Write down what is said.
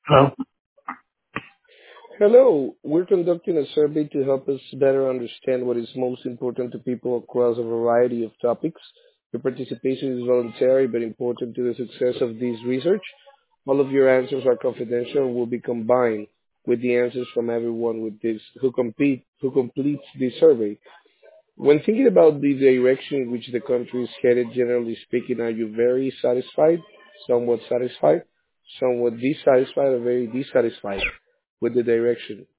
Hello. Hello, we're conducting a survey to help us better understand what is most important to people across a variety of topics. Your participation is voluntary but important to the success of this research. All of your answers are confidential and will be combined with the answers from everyone with this who completes this survey. When thinking about the direction in which the country is headed, generally speaking, are you very satisfied, somewhat dissatisfied, or very dissatisfied with the direction?